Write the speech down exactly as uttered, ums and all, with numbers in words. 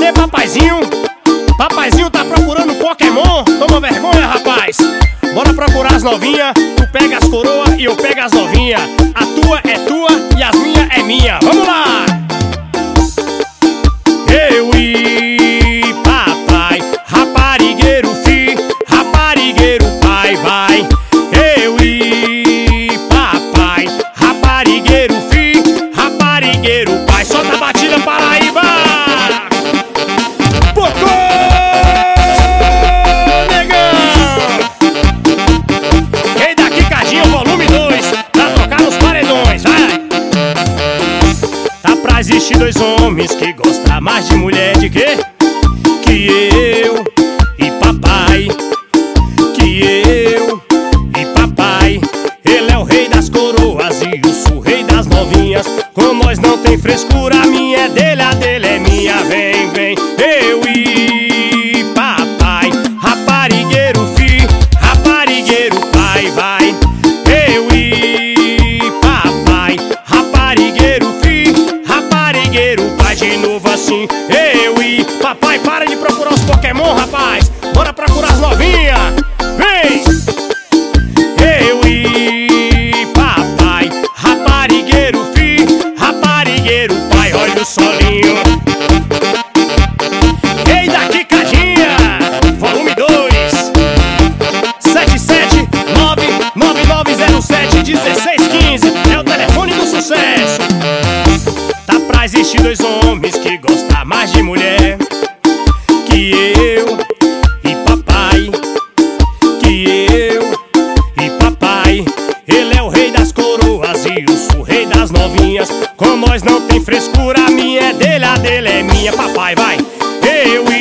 Cadê papaizinho? Papaizinho tá procurando Pokémon? Toma vergonha, rapaz. Bora procurar as novinhas. Tu pega as coroas e eu pego as novinhas. A tua é tua e as minhas é minha. Vamos lá! Eu e papai, raparigueiro fi, raparigueiro pai, vai. Eu e papai, raparigueiro fi, raparigueiro pai. Solta a batida, Paraíba! Pocô, negão! Rei da Quicadinha, volume dois, pra tocar nos paredões, vai! Tá pra existir dois homens que gostam mais de mulher de quê? Que eu e papai. Que eu e papai. Ele é o rei das coroas e eu sou o rei das novinhas. Com nós não tem frescura, a minha é dele, a dele é minha. Vem, vem, eu e papai, raparigueiro fi, raparigueiro pai, vai. Eu e papai, raparigueiro fi, raparigueiro pai. De novo assim, eu e papai. Para de procurar os Pokémon, rapaz. Bora procurar as novinhas. Vem! Eu e papai, raparigueiro fi, raparigueiro pai. Olha o solinho. Rei da Quicadinha, volume dois. Sete sete nove nove nove zero sete um seis um cinco é o telefone do sucesso. Tá pra existir dois homens que gostam mais de mulher. Que eu e papai. Que eu e papai. Ele é o rei das coroas e eu sou o rei das novinhas. Com nós não tem frescura, a minha é dele, a dele é minha. Papai, vai. Eu